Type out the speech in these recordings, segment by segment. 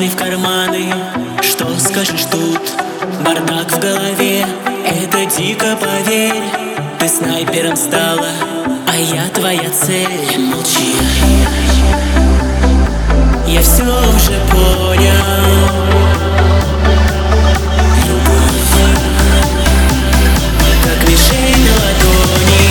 пальцы в карманы. Что скажешь тут? Бардак в голове. Это дико, поверь. Ты снайпером стала, а я твоя цель. Молчи. Я все уже понял. Любовь, как мишень на ладони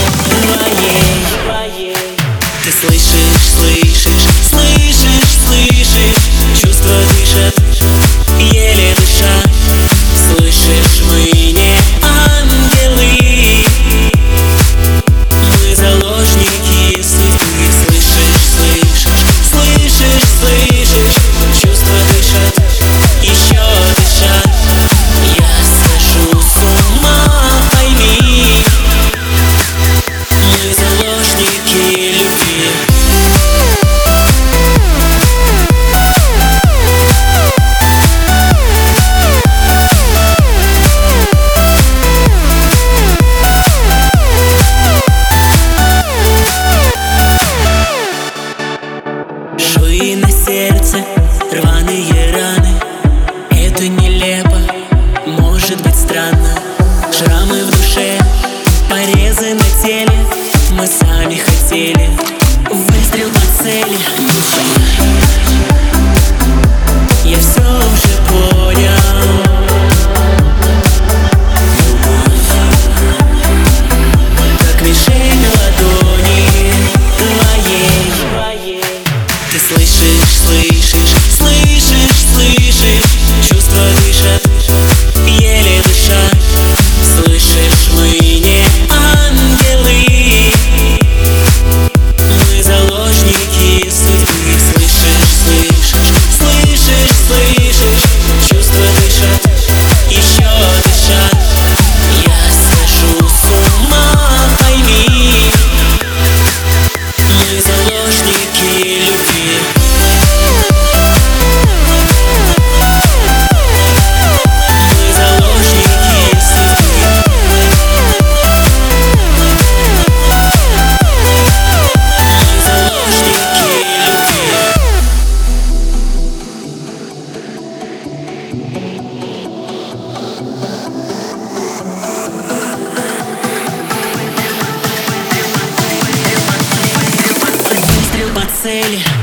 твоей. Ты слышишь, слышишь, слышишь, слышишь? Чувства дышат, еле дыша. Слышишь, мы не ангелы, мы заложники судьбы. Слышишь, слышишь, слышишь, слышишь? Чувства дышат, еще дышат. Я схожу с ума, пойми, мы заложники любви. Швы на сердце, рваные раны. Это нелепо, может быть странно. Шрамы в душе, порезы на теле. Мы сами хотели выстрел по цели. Я все уже понял. Любовь, как мишень на ладони твоей. Ты слышишь, слышишь, слышишь, слышишь? Чувства дышат, еле дыша. Слышишь, мы не ангелы, мы заложники судьбы. Слышишь, слышишь, слышишь, слышишь? Чувства дышат, еще дышат. Я схожу с ума, пойми, мы заложники любви. Мы заложники судьбы. Мы заложники любви. Выстрел по цели.